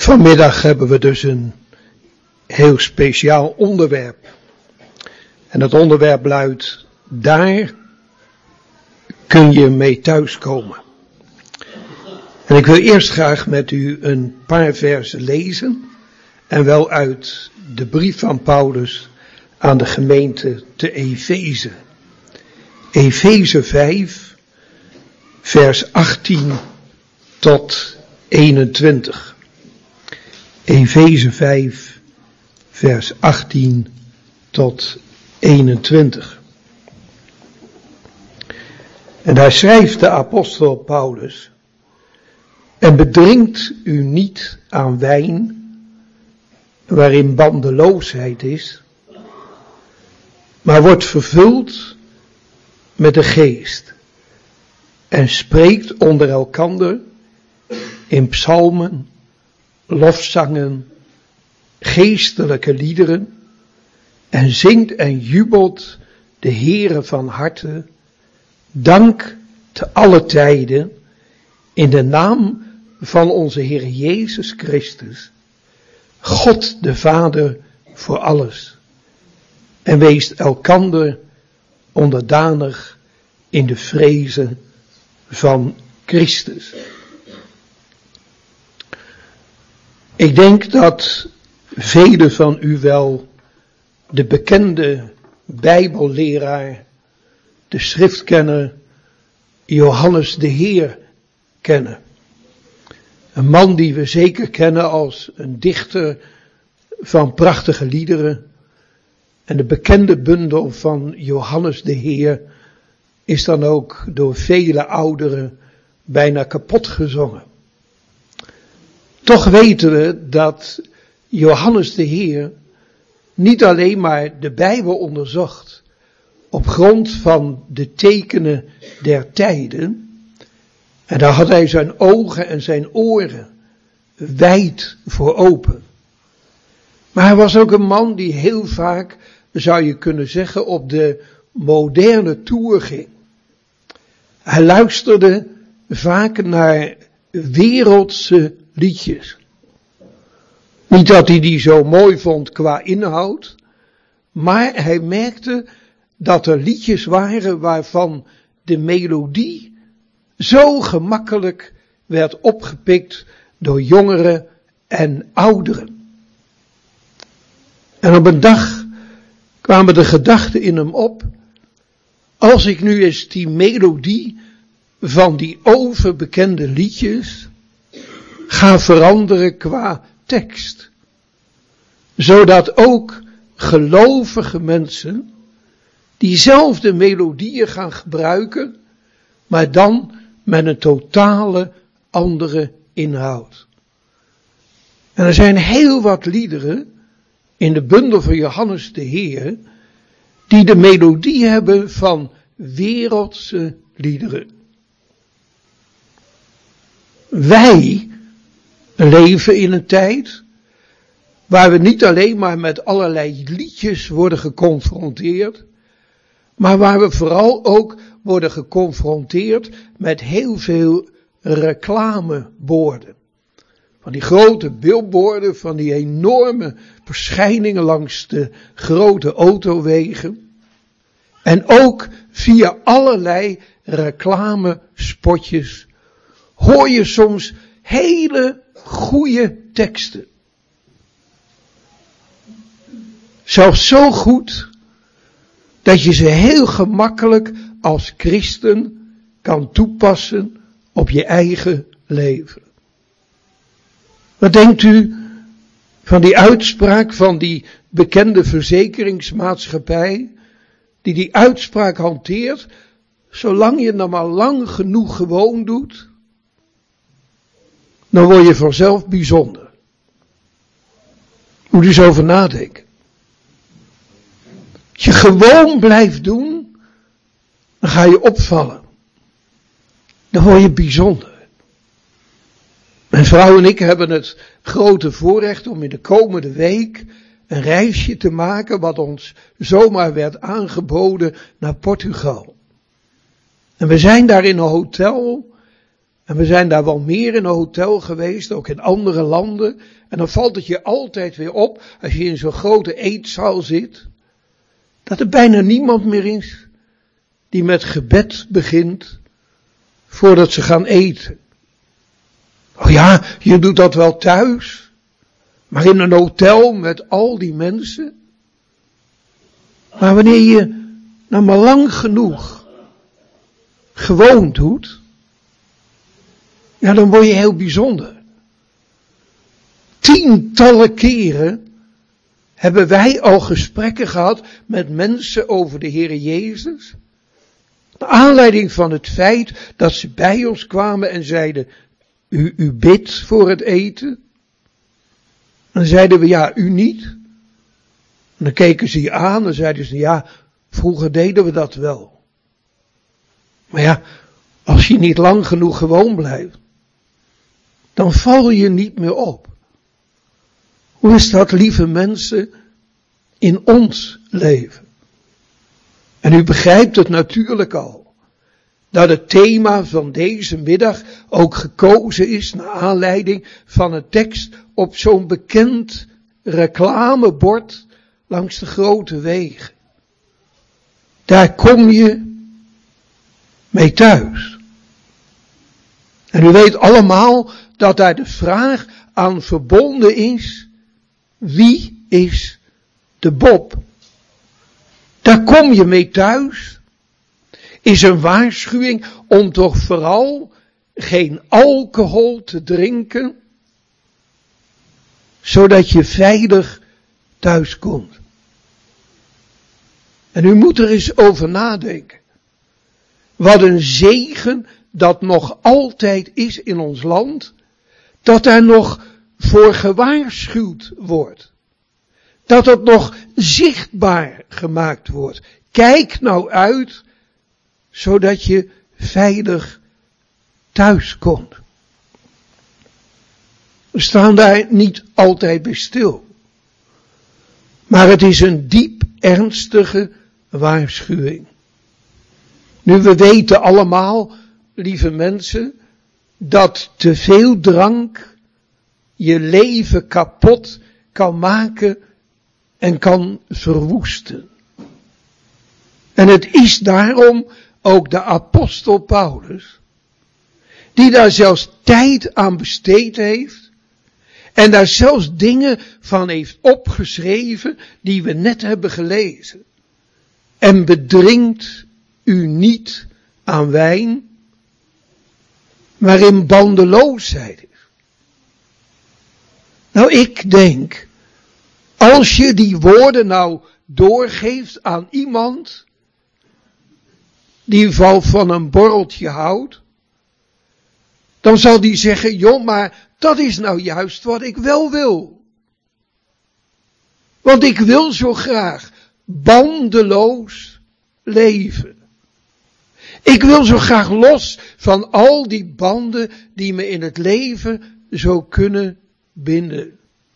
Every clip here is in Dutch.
Vanmiddag hebben we dus een heel speciaal onderwerp. En dat onderwerp luidt: daar kun je mee thuiskomen. En ik wil eerst graag met u een paar versen lezen. En wel uit de brief van Paulus aan de gemeente te Efeze. Efeze 5, vers 18 tot 21. Efeze 5, vers 18 tot 21. En daar schrijft de apostel Paulus: en bedringt u niet aan wijn, waarin bandeloosheid is, maar wordt vervuld met de geest en spreekt onder elkander in psalmen, lofzangen, geestelijke liederen en zingt en jubelt de Heere van harte, dank te alle tijden in de naam van onze Heer Jezus Christus, God de Vader voor alles. En wees elkander onderdanig in de vreze van Christus. Ik denk dat velen van u wel de bekende Bijbelleraar, de schriftkenner Johannes de Heer kennen. Een man die we zeker kennen als een dichter van prachtige liederen. En de bekende bundel van Johannes de Heer is dan ook door vele ouderen bijna kapot gezongen. Toch weten we dat Johannes de Heer niet alleen maar de Bijbel onderzocht op grond van de tekenen der tijden. En daar had hij zijn ogen en zijn oren wijd voor open. Maar hij was ook een man die heel vaak, zou je kunnen zeggen, op de moderne toer ging. Hij luisterde vaak naar wereldse liedjes. Niet dat hij die zo mooi vond qua inhoud, maar hij merkte dat er liedjes waren waarvan de melodie zo gemakkelijk werd opgepikt door jongeren en ouderen. En op een dag kwamen de gedachten in hem op: als ik nu eens die melodie van die overbekende liedjes ga veranderen qua tekst, zodat ook gelovige mensen diezelfde melodieën gaan gebruiken, maar dan met een totale andere inhoud. En er zijn heel wat liederen in de bundel van Johannes de Heer die de melodie hebben van wereldse liederen. Wij leven in een tijd waar we niet alleen maar met allerlei liedjes worden geconfronteerd, maar waar we vooral ook worden geconfronteerd met heel veel reclameborden. Van die grote billboarden, van die enorme verschijningen langs de grote autowegen. En ook via allerlei reclamespotjes hoor je soms hele goede teksten. Zelfs zo goed dat je ze heel gemakkelijk als christen kan toepassen op je eigen leven. Wat denkt u van die uitspraak van die bekende verzekeringsmaatschappij, die uitspraak hanteert: zolang je nou maar lang genoeg gewoon doet, dan word je vanzelf bijzonder. Moet u eens over nadenken. Als je gewoon blijft doen, dan ga je opvallen. Dan word je bijzonder. Mijn vrouw en ik hebben het grote voorrecht om in de komende week een reisje te maken wat ons zomaar werd aangeboden naar Portugal. En we zijn daar in een hotel En we zijn daar wel meer in een hotel geweest, ook in andere landen. En dan valt het je altijd weer op, als je in zo'n grote eetzaal zit, dat er bijna niemand meer is die met gebed begint voordat ze gaan eten. Oh ja, je doet dat wel thuis, maar in een hotel met al die mensen. Maar wanneer je nou maar lang genoeg gewoon doet, ja, dan word je heel bijzonder. Tientallen keren hebben wij al gesprekken gehad met mensen over de Heer Jezus. Naar aanleiding van het feit dat ze bij ons kwamen en zeiden, u bidt voor het eten. Dan zeiden we, ja, u niet. En dan keken ze je aan en zeiden ze, ja, vroeger deden we dat wel. Maar ja, als je niet lang genoeg gewoon blijft, dan val je niet meer op. Hoe is dat, lieve mensen, in ons leven? En u begrijpt het natuurlijk al, dat het thema van deze middag ook gekozen is naar aanleiding van een tekst op zo'n bekend reclamebord langs de grote wegen. Daar kom je mee thuis. En u weet allemaal dat daar de vraag aan verbonden is, wie is de Bob? Daar kom je mee thuis. Is een waarschuwing om toch vooral geen alcohol te drinken, zodat je veilig thuis komt. En u moet er eens over nadenken. Wat een zegen dat nog altijd is in ons land, dat daar nog voor gewaarschuwd wordt. Dat het nog zichtbaar gemaakt wordt. Kijk nou uit, zodat je veilig thuis komt. We staan daar niet altijd bij stil. Maar het is een diep ernstige waarschuwing. Nu, we weten allemaal, lieve mensen, dat te veel drank je leven kapot kan maken en kan verwoesten. En het is daarom ook de apostel Paulus, die daar zelfs tijd aan besteed heeft, en daar zelfs dingen van heeft opgeschreven, die we net hebben gelezen. En bedringt u niet aan wijn, maar in bandeloosheid is. Nou, ik denk, als je die woorden nou doorgeeft aan iemand die van een borreltje houdt, dan zal die zeggen, joh, maar dat is nou juist wat ik wel wil. Want ik wil zo graag bandeloos leven. Ik wil zo graag los van al die banden die me in het leven zo kunnen binden.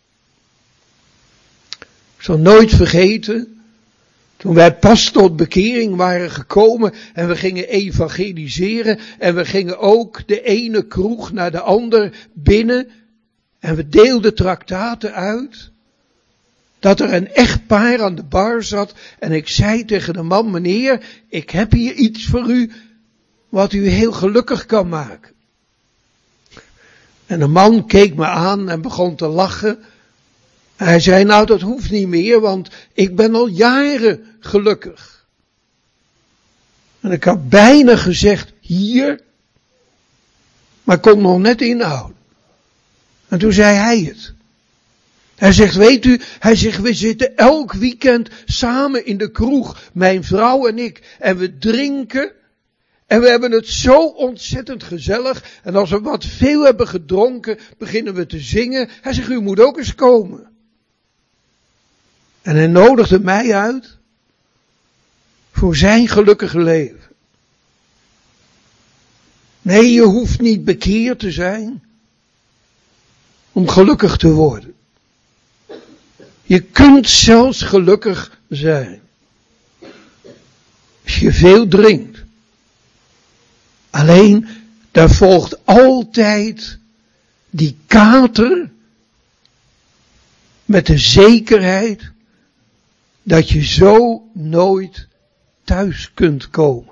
Ik zal nooit vergeten, toen wij pas tot bekering waren gekomen en we gingen evangeliseren en we gingen ook de ene kroeg naar de ander binnen en we deelden traktaten uit, dat er een echtpaar aan de bar zat en ik zei tegen de man, meneer, ik heb hier iets voor u wat u heel gelukkig kan maken. En de man keek me aan en begon te lachen. Hij zei, nou dat hoeft niet meer, want ik ben al jaren gelukkig. En ik had bijna gezegd, hier, maar kon nog net inhouden. En toen zei hij het. Hij zegt, weet u, we zitten elk weekend samen in de kroeg, mijn vrouw en ik, en we drinken. En we hebben het zo ontzettend gezellig. En als we wat veel hebben gedronken, beginnen we te zingen. Hij zegt, u moet ook eens komen. En hij nodigde mij uit voor zijn gelukkige leven. Nee, je hoeft niet bekeerd te zijn om gelukkig te worden. Je kunt zelfs gelukkig zijn als je veel drinkt. Alleen daar volgt altijd die kater met de zekerheid dat je zo nooit thuis kunt komen.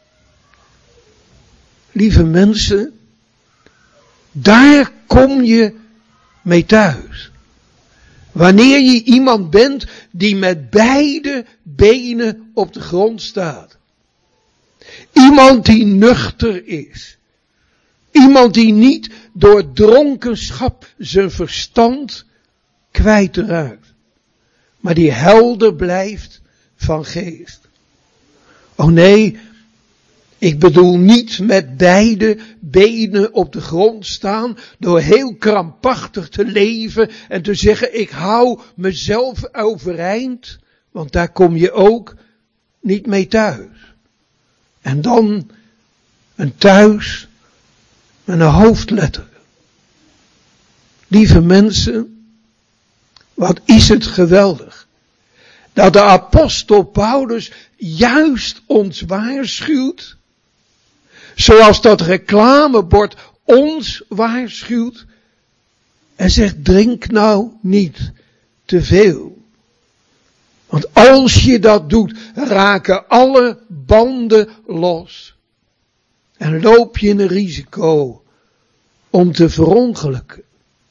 Lieve mensen, daar kom je mee thuis. Wanneer je iemand bent die met beide benen op de grond staat. Iemand die nuchter is. Iemand die niet door dronkenschap zijn verstand kwijtraakt. Maar die helder blijft van geest. Oh nee, ik bedoel niet met beide benen op de grond staan, door heel krampachtig te leven en te zeggen, ik hou mezelf overeind, want daar kom je ook niet mee thuis. En dan een thuis met een hoofdletter. Lieve mensen, wat is het geweldig dat de apostel Paulus juist ons waarschuwt, zoals dat reclamebord ons waarschuwt, en zegt, drink nou niet te veel. Want als je dat doet, raken alle banden los. En loop je een risico om te verongelukken.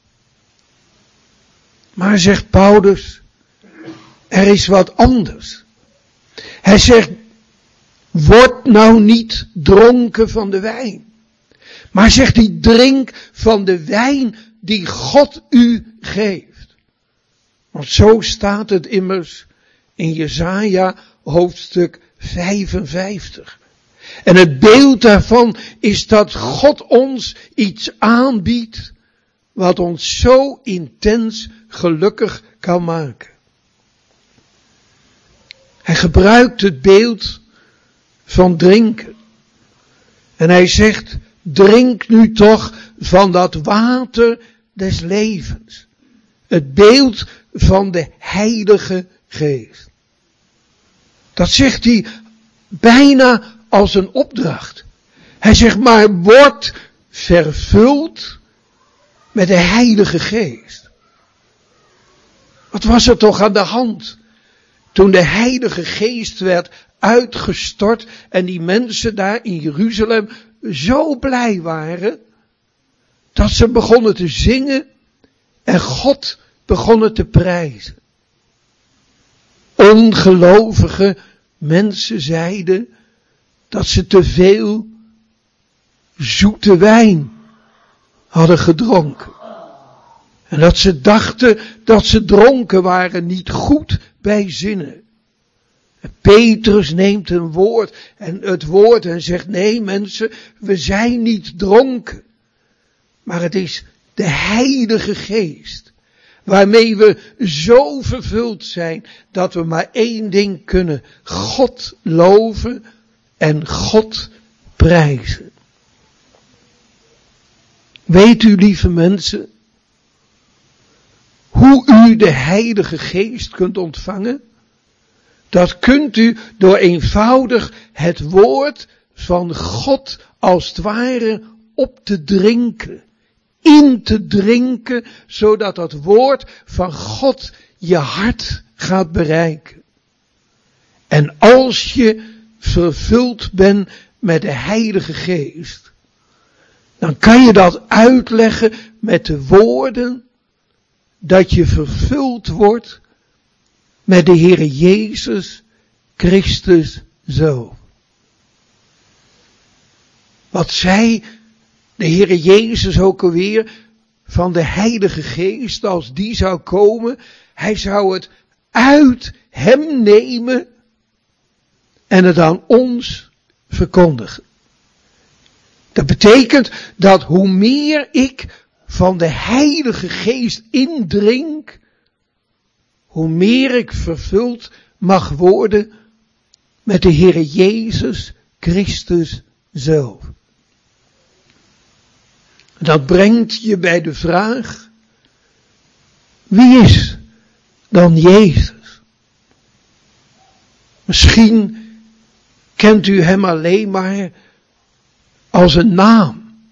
Maar zegt Paulus, er is wat anders. Hij zegt, word nou niet dronken van de wijn. Maar zegt hij, drink van de wijn die God u geeft. Want zo staat het immers in Jesaja hoofdstuk 55. En het beeld daarvan is dat God ons iets aanbiedt wat ons zo intens gelukkig kan maken. Hij gebruikt het beeld van drinken. En hij zegt, drink nu toch van dat water des levens. Het beeld van de Heilige Geest. Dat zegt hij bijna als een opdracht. Hij zegt, maar word vervuld met de Heilige Geest. Wat was er toch aan de hand toen de Heilige Geest werd uitgestort en die mensen daar in Jeruzalem zo blij waren dat ze begonnen te zingen en God begonnen te prijzen. Ongelovige mensen zeiden dat ze te veel zoete wijn hadden gedronken. En dat ze dachten dat ze dronken waren, niet goed bij zinnen. En Petrus neemt het woord en zegt, nee mensen, we zijn niet dronken. Maar het is de Heilige Geest, waarmee we zo vervuld zijn, dat we maar één ding kunnen, God loven en God prijzen. Weet u, lieve mensen, hoe u de Heilige Geest kunt ontvangen? Dat kunt u door eenvoudig het woord van God als het ware op te drinken. In te drinken, zodat dat woord van God je hart gaat bereiken. En als je vervuld bent met de Heilige Geest, dan kan je dat uitleggen met de woorden dat je vervuld wordt met de Heere Jezus Christus zelf. Wat zei de Heere Jezus ook alweer van de Heilige Geest als die zou komen? Hij zou het uit hem nemen en het aan ons verkondigen. Dat betekent dat hoe meer ik van de Heilige Geest indrink, hoe meer ik vervuld mag worden met de Heere Jezus Christus zelf. Dat brengt je bij de vraag, wie is dan Jezus? Misschien kent u hem alleen maar als een naam.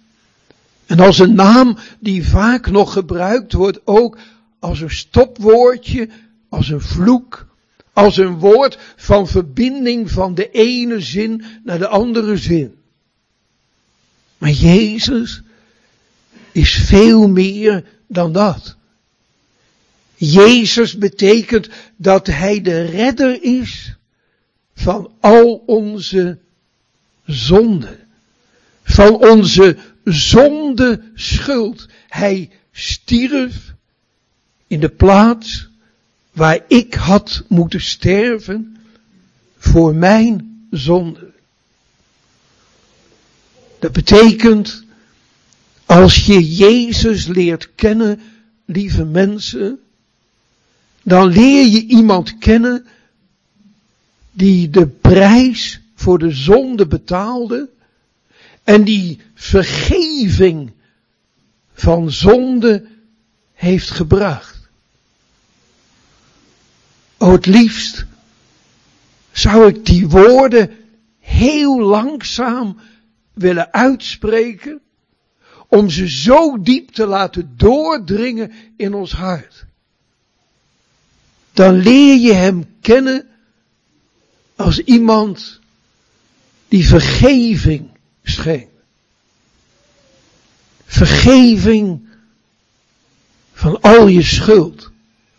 En als een naam die vaak nog gebruikt wordt, ook als een stopwoordje, als een vloek, als een woord van verbinding van de ene zin naar de andere zin. Maar Jezus is veel meer dan dat. Jezus betekent dat Hij de redder is van al onze zonden. Van onze zondeschuld. Hij stierf in de plaats waar ik had moeten sterven voor mijn zonde. Dat betekent, als je Jezus leert kennen, lieve mensen, dan leer je iemand kennen die de prijs voor de zonde betaalde en die vergeving van zonde heeft gebracht. O, het liefst zou ik die woorden heel langzaam willen uitspreken, om ze zo diep te laten doordringen in ons hart. Dan leer je Hem kennen als iemand die vergeving schenkt. Vergeving van al je schuld.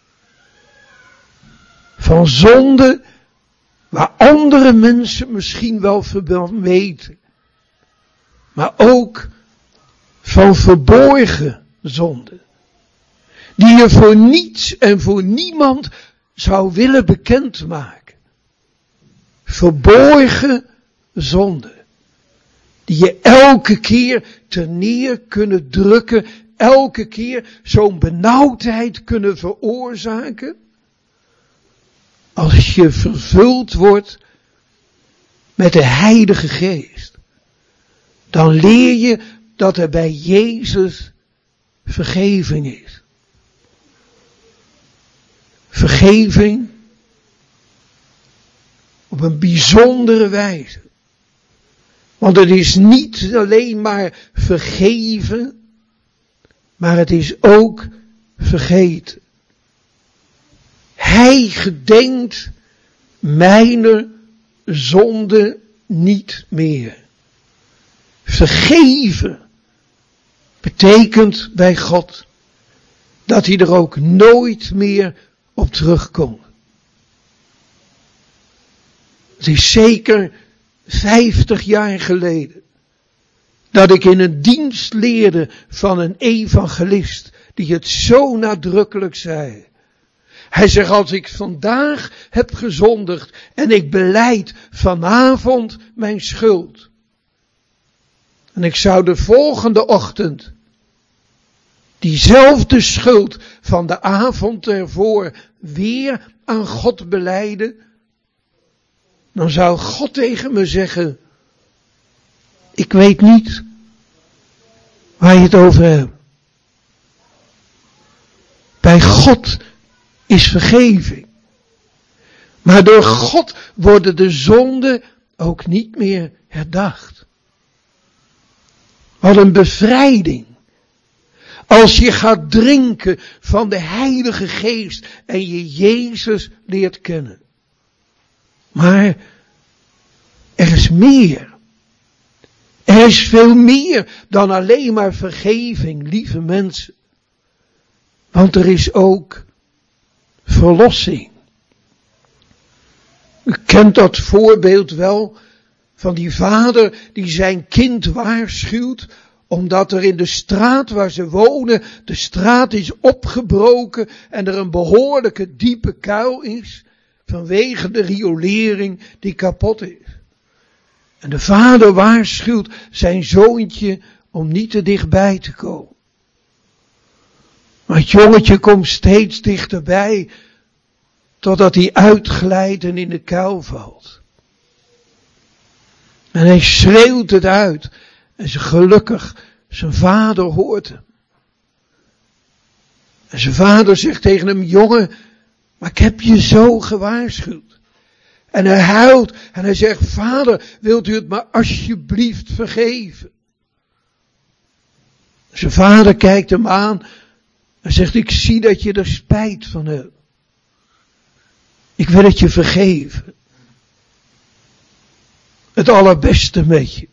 Van zonde waar andere mensen misschien wel van weten. Maar ook van verborgen zonde. Die je voor niets en voor niemand zou willen bekendmaken. Verborgen zonde. Die je elke keer ter neer kunnen drukken. Elke keer zo'n benauwdheid kunnen veroorzaken. Als je vervuld wordt met de Heilige Geest. Dan leer je dat er bij Jezus vergeving is. Vergeving op een bijzondere wijze. Want het is niet alleen maar vergeven, maar het is ook vergeten. Hij gedenkt mijne zonde niet meer. Vergeven betekent bij God dat Hij er ook nooit meer op terugkomt. Het is zeker 50 jaar geleden dat ik in een dienst leerde van een evangelist die het zo nadrukkelijk zei. Hij zegt, als ik vandaag heb gezondigd en ik belijd vanavond mijn schuld. En ik zou de volgende ochtend diezelfde schuld van de avond ervoor weer aan God belijden. Dan zou God tegen me zeggen, ik weet niet waar je het over hebt. Bij God is vergeving. Maar door God worden de zonden ook niet meer herdacht. Wat een bevrijding. Als je gaat drinken van de Heilige Geest en je Jezus leert kennen. Maar er is meer. Er is veel meer dan alleen maar vergeving, lieve mensen. Want er is ook verlossing. U kent dat voorbeeld wel van die vader die zijn kind waarschuwt, omdat er in de straat waar ze wonen, de straat is opgebroken en er een behoorlijke diepe kuil is, vanwege de riolering die kapot is. En de vader waarschuwt zijn zoontje om niet te dichtbij te komen. Maar het jongetje komt steeds dichterbij, totdat hij uitglijdt en in de kuil valt. En hij schreeuwt het uit. En gelukkig, zijn vader hoort hem. En zijn vader zegt tegen hem, jongen, maar ik heb je zo gewaarschuwd. En hij huilt en hij zegt, vader, wilt u het maar alsjeblieft vergeven? Zijn vader kijkt hem aan en zegt, ik zie dat je er spijt van hebt. Ik wil het je vergeven. Het allerbeste met je.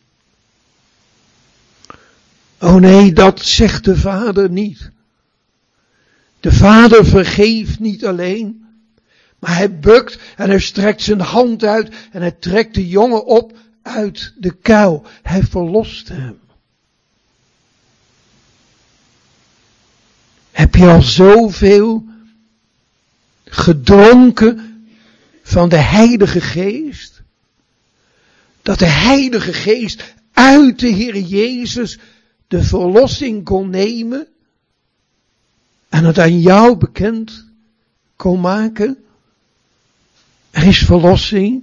Oh nee, dat zegt de vader niet. De vader vergeeft niet alleen, maar hij bukt en hij strekt zijn hand uit en hij trekt de jongen op uit de kuil. Hij verlost hem. Heb je al zoveel gedronken van de Heilige Geest? Dat de Heilige Geest uit de Heer Jezus de verlossing kon nemen en het aan jou bekend kon maken? Er is verlossing.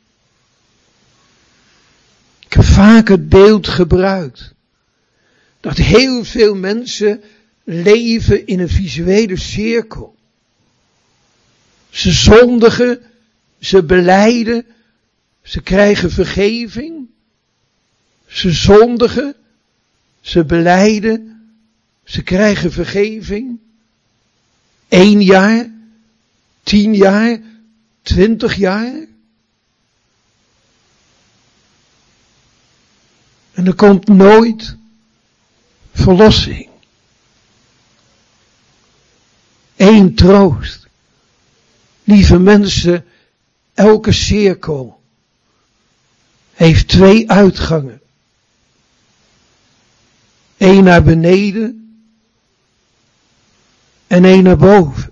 Ik heb vaak het beeld gebruikt dat heel veel mensen leven in een visuele cirkel. Ze zondigen, ze belijden, ze krijgen vergeving. Ze zondigen, ze belijden, ze krijgen vergeving. 1 jaar, 10 jaar, 20 jaar. En er komt nooit verlossing. 1 troost. Lieve mensen, elke cirkel heeft 2 uitgangen. 1 naar beneden en 1 naar boven.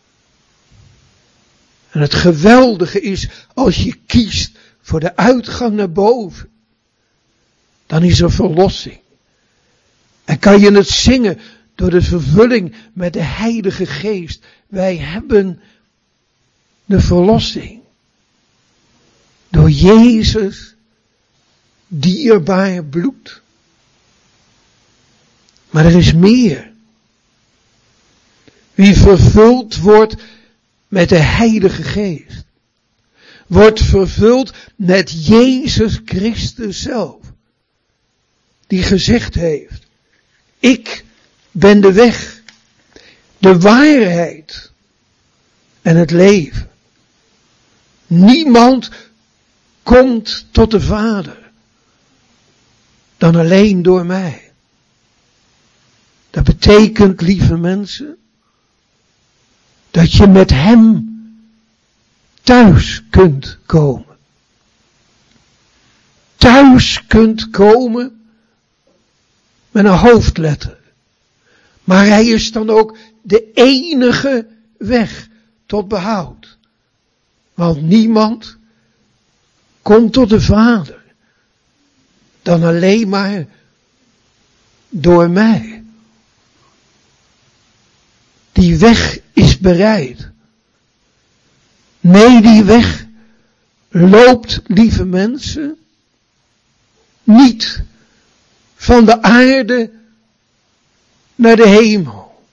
En het geweldige is, als je kiest voor de uitgang naar boven, dan is er verlossing. En kan je het zingen door de vervulling met de Heilige Geest. Wij hebben de verlossing. Door Jezus dierbaar bloed. Maar er is meer. Wie vervuld wordt met de Heilige Geest, wordt vervuld met Jezus Christus zelf. Die gezegd heeft, ik ben de weg, de waarheid en het leven. Niemand komt tot de Vader dan alleen door mij. Dat betekent, lieve mensen, dat je met Hem thuis kunt komen. Thuis kunt komen met een hoofdletter. Maar Hij is dan ook de enige weg tot behoud. Want niemand komt tot de Vader dan alleen maar door mij. Die weg is bereid. Nee, die weg loopt, lieve mensen, niet van de aarde naar de hemel.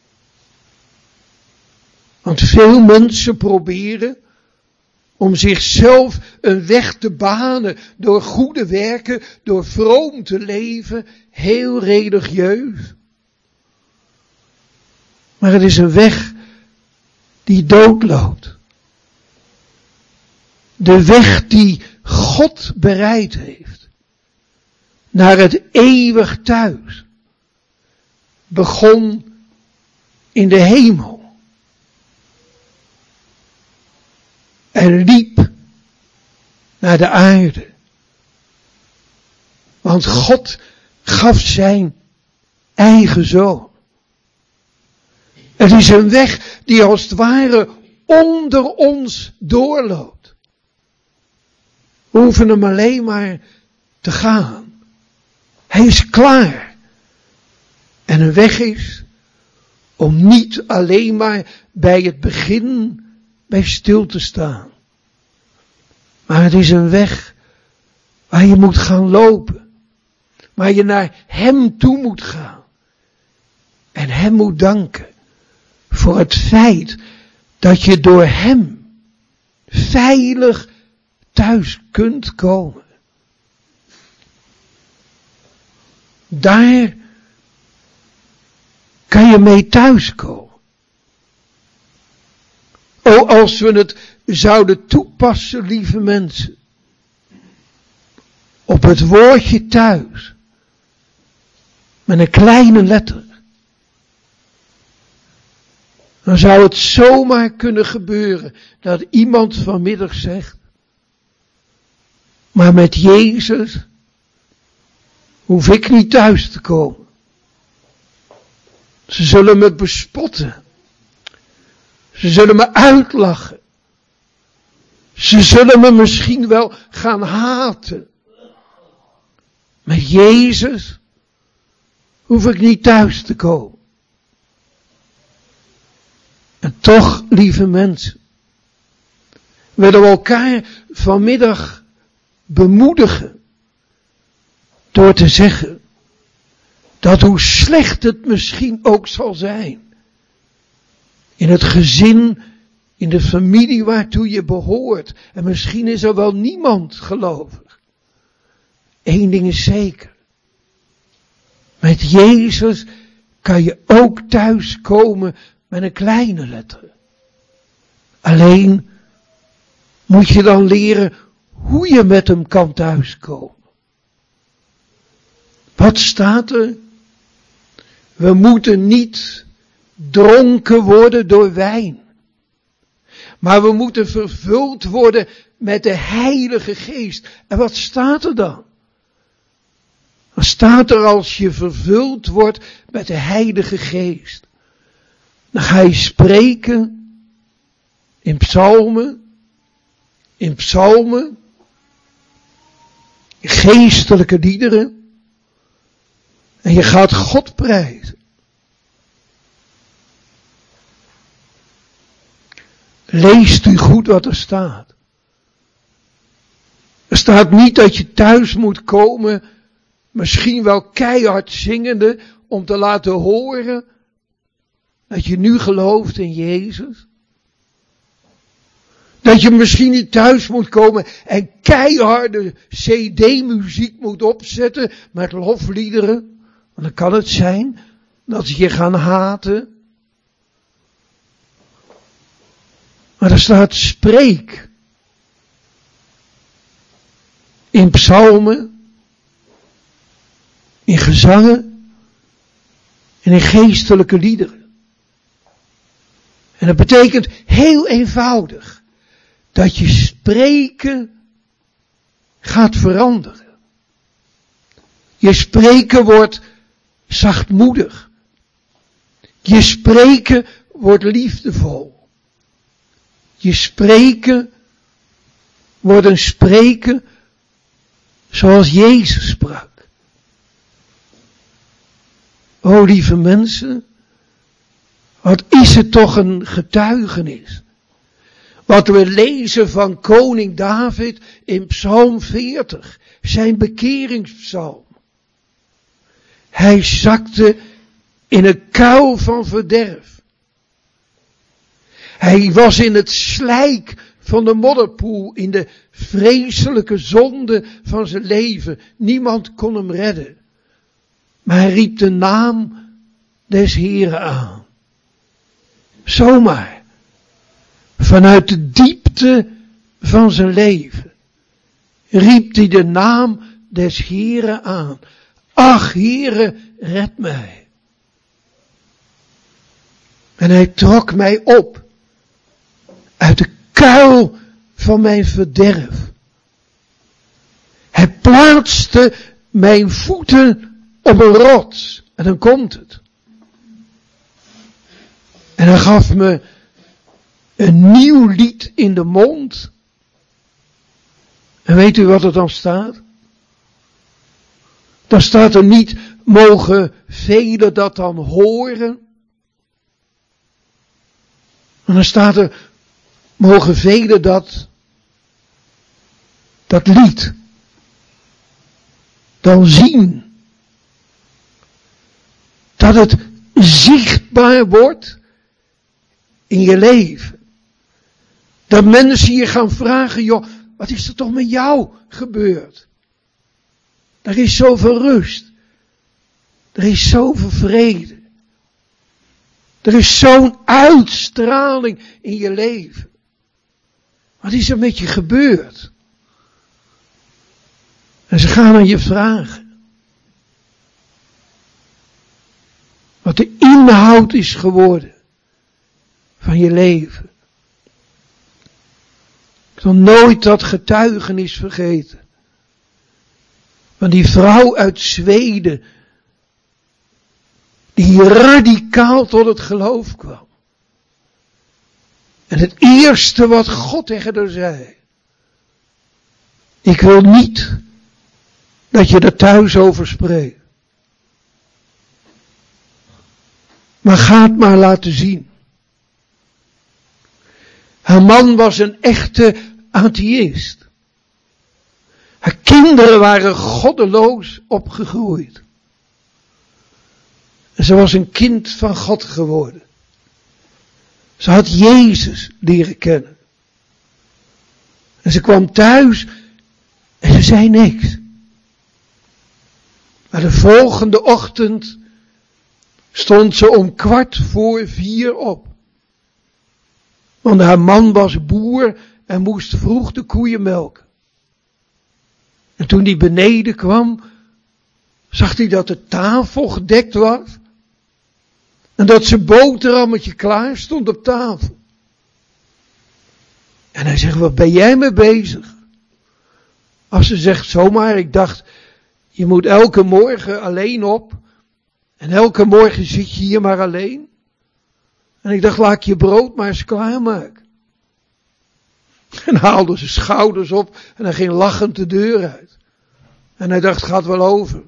Want veel mensen proberen om zichzelf een weg te banen door goede werken, door vroom te leven, heel religieus. Maar het is een weg die doodloopt. De weg die God bereid heeft. Naar het eeuwig thuis. Begon in de hemel. En liep naar de aarde. Want God gaf zijn eigen zoon. Het is een weg die als het ware onder ons doorloopt. We hoeven hem alleen maar te gaan. Hij is klaar. En een weg is om niet alleen maar bij het begin bij stil te staan. Maar het is een weg waar je moet gaan lopen. Waar je naar Hem toe moet gaan. En Hem moet danken. Voor het feit dat je door Hem veilig thuis kunt komen. kan je mee thuiskomen. Oh, als we het zouden toepassen, lieve mensen, op het woordje thuis, met een kleine letter, dan zou het zomaar kunnen gebeuren dat iemand vanmiddag zegt, maar met Jezus hoef ik niet thuis te komen. Ze zullen me bespotten. Ze zullen me uitlachen. Ze zullen me misschien wel gaan haten. Met Jezus hoef ik niet thuis te komen. En toch, lieve mensen, willen we elkaar vanmiddag bemoedigen door te zeggen dat hoe slecht het misschien ook zal zijn, in het gezin, in de familie waartoe je behoort, en misschien is er wel niemand gelovig. Eén ding is zeker. Met Jezus kan je ook thuiskomen met een kleine letter. Alleen moet je dan leren hoe je met hem kan thuiskomen. Wat staat er? We moeten niet dronken worden door wijn. Maar we moeten vervuld worden met de Heilige Geest. En wat staat er dan? Dan staat er als je vervuld wordt met de Heilige Geest. Dan ga je spreken in psalmen, in geestelijke liederen. En je gaat God prijzen. Leest u goed wat er staat. Er staat niet dat je thuis moet komen, misschien wel keihard zingende, om te laten horen dat je nu gelooft in Jezus. Dat je misschien niet thuis moet komen en keiharde CD-muziek moet opzetten met lofliederen. Want dan kan het zijn dat ze je gaan haten. Maar er staat spreek. In psalmen, in gezangen en in geestelijke liederen. En dat betekent heel eenvoudig dat je spreken gaat veranderen. Je spreken wordt zachtmoedig. Je spreken wordt liefdevol. Je spreken wordt een spreken zoals Jezus sprak. O lieve mensen, wat is het toch een getuigenis. Wat we lezen van koning David in Psalm 40, zijn bekeringspsalm. Hij zakte in een kuil van verderf. Hij was in het slijk van de modderpoel, in de vreselijke zonde van zijn leven. Niemand kon hem redden. Maar hij riep de naam des Heeren aan. Zomaar. Vanuit de diepte van zijn leven riep hij de naam des Heeren aan. Ach, Heere, red mij. En hij trok mij op uit de kuil van mijn verderf. Hij plaatste mijn voeten op een rots. En dan komt het. En hij gaf me een nieuw lied in de mond. En weet u wat er dan staat? Dan staat er niet, mogen velen dat dan horen. En dan staat er, mogen velen dat lied dan zien. Dat het zichtbaar wordt in je leven. Dat mensen je gaan vragen, joh, wat is er toch met jou gebeurd? Er is zoveel rust. Er is zoveel vrede. Er is zo'n uitstraling in je leven. Wat is er met je gebeurd? En ze gaan aan je vragen. Wat de inhoud is geworden van je leven. Ik zal nooit dat getuigenis vergeten. Van die vrouw uit Zweden. Die radicaal tot het geloof kwam. En het eerste wat God tegen haar zei. Ik wil niet dat je er thuis over spreekt. Maar ga het maar laten zien. Haar man was een echte atheïst. Haar kinderen waren goddeloos opgegroeid. En ze was een kind van God geworden. Ze had Jezus leren kennen. En ze kwam thuis en ze zei niks. Maar de volgende ochtend stond ze om 3:15 op. Want haar man was boer en moest vroeg de koeien melken. En toen hij beneden kwam, zag hij dat de tafel gedekt was. En dat zijn boterhammetje klaar stond op tafel. En hij zegt, wat ben jij mee bezig? Als ze zegt zomaar, ik dacht, je moet elke morgen alleen op. En elke morgen zit je hier maar alleen. En ik dacht, laat ik je brood maar eens klaarmaken. En haalde zijn schouders op en hij ging lachend de deur uit. En hij dacht, gaat wel over.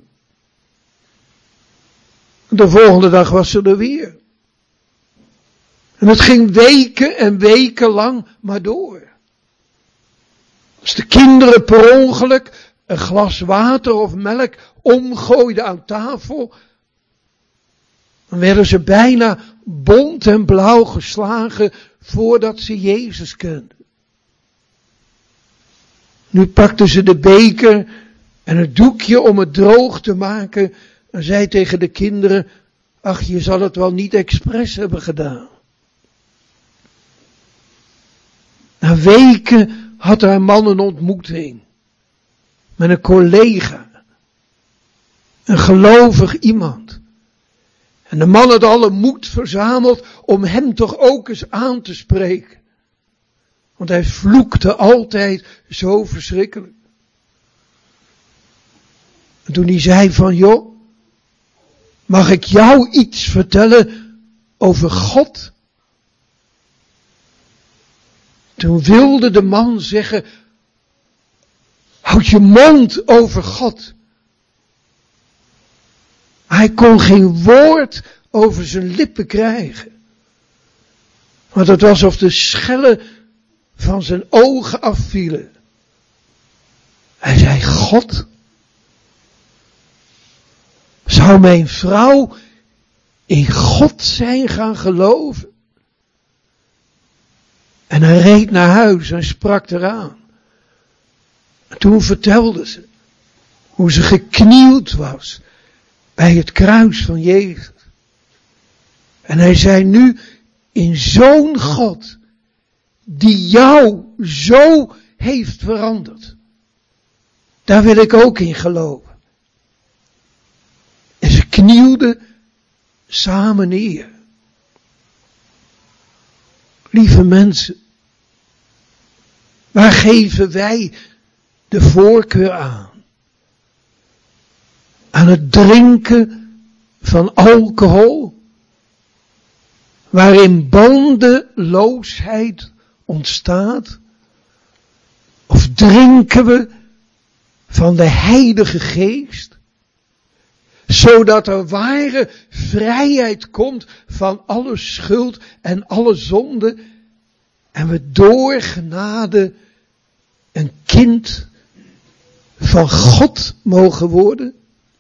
En de volgende dag was ze er weer. En het ging weken en weken lang maar door. Als de kinderen per ongeluk een glas water of melk omgooiden aan tafel, dan werden ze bijna bont en blauw geslagen voordat ze Jezus kenden. Nu pakten ze de beker en het doekje om het droog te maken en zei tegen de kinderen, ach, je zal het wel niet expres hebben gedaan. Na weken had haar man een ontmoeting met een collega, een gelovig iemand. En de man had alle moed verzameld om hem toch ook eens aan te spreken. Want hij vloekte altijd zo verschrikkelijk. En toen hij zei van, joh, mag ik jou iets vertellen over God? Toen wilde de man zeggen, houd je mond over God. Hij kon geen woord over zijn lippen krijgen. Want het was alsof de schellen van zijn ogen afvielen. Hij zei, God, zou mijn vrouw in God zijn gaan geloven? En hij reed naar huis en sprak eraan. En toen vertelde ze hoe ze geknield was bij het kruis van Jezus. En hij zei, nu in zo'n God die jou zo heeft veranderd, daar wil ik ook in geloven. En ze knielden samen neer. Lieve mensen, waar geven wij de voorkeur aan? Aan het drinken van alcohol, waarin bandeloosheid ontstaat? Of drinken we van de Heilige Geest, zodat er ware vrijheid komt van alle schuld en alle zonde, en we door genade een kind van God mogen worden?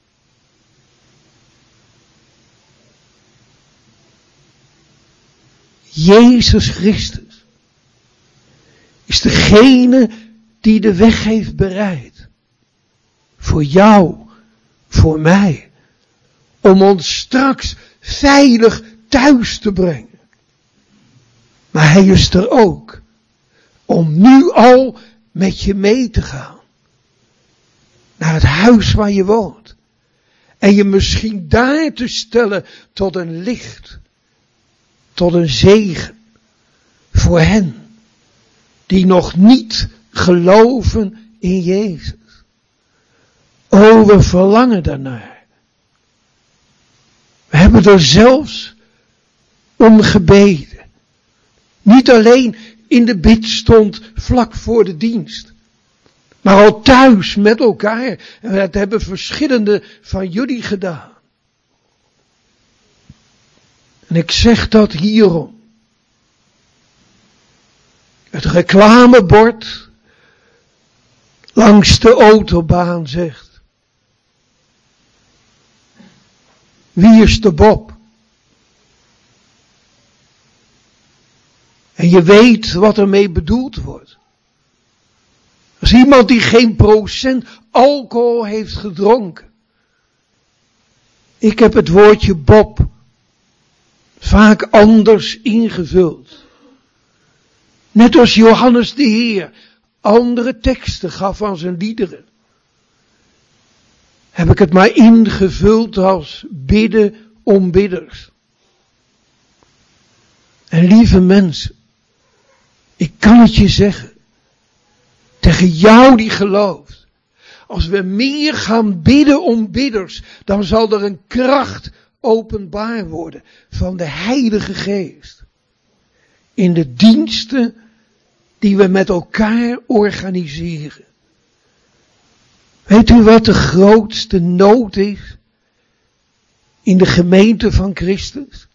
Jezus Christus is degene die de weg heeft bereid. Voor jou, voor mij. Om ons straks veilig thuis te brengen. Maar hij is er ook om nu al met je mee te gaan. Naar het huis waar je woont. En je misschien daar te stellen tot een licht. Tot een zegen. Voor hen. Die nog niet geloven in Jezus. Oh, we verlangen daarnaar. We hebben er zelfs om gebeden. Niet alleen in de bidstond vlak voor de dienst. Maar al thuis met elkaar. En dat hebben verschillende van jullie gedaan. En ik zeg dat hierom. Het reclamebord langs de autobaan zegt. Wie is de Bob? En je weet wat ermee bedoeld wordt. Als iemand die geen procent alcohol heeft gedronken. Ik heb het woordje Bob vaak anders ingevuld. Net als Johannes de Heer andere teksten gaf aan zijn liederen. Heb ik het maar ingevuld als bidden om bidders. En lieve mensen, ik kan het je zeggen. Tegen jou die gelooft. Als we meer gaan bidden om bidders, dan zal er een kracht openbaar worden van de Heilige Geest. In de diensten die we met elkaar organiseren. Weet u wat de grootste nood is in de gemeente van Christus?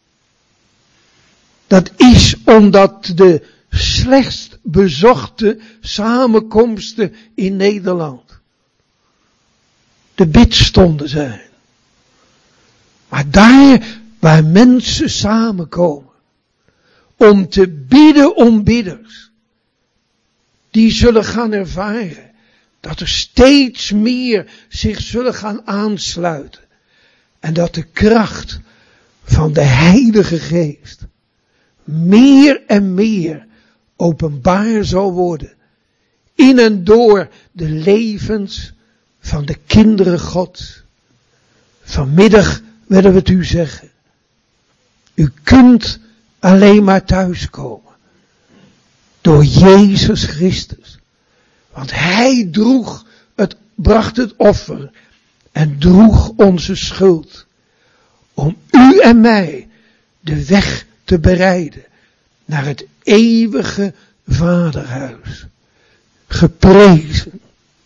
Dat is omdat de slechtst bezochte samenkomsten in Nederland de bidstonden zijn. Maar daar waar mensen samenkomen om te bidden om bidders, die zullen gaan ervaren dat er steeds meer zich zullen gaan aansluiten. En dat de kracht van de Heilige Geest meer en meer openbaar zal worden. In en door de levens van de kinderen Gods. Vanmiddag willen we het u zeggen. U kunt alleen maar thuiskomen. Door Jezus Christus. Want Hij bracht het offer. En droeg onze schuld. Om u en mij de weg te bereiden. Naar het eeuwige Vaderhuis. Geprezen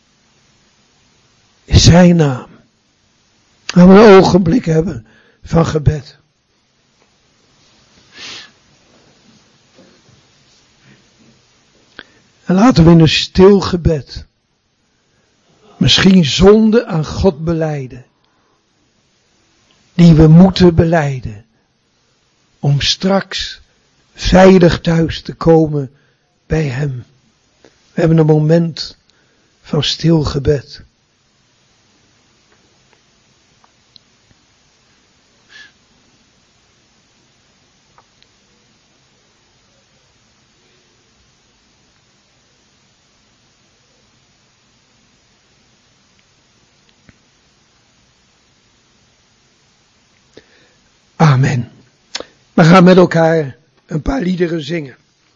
is zijn naam. Gaan we een ogenblik hebben van gebed. En laten we in een stil gebed misschien zonde aan God belijden. Die we moeten belijden. Om straks veilig thuis te komen bij Hem. We hebben een moment van stil gebed. Amen. We gaan met elkaar een paar liederen zingen.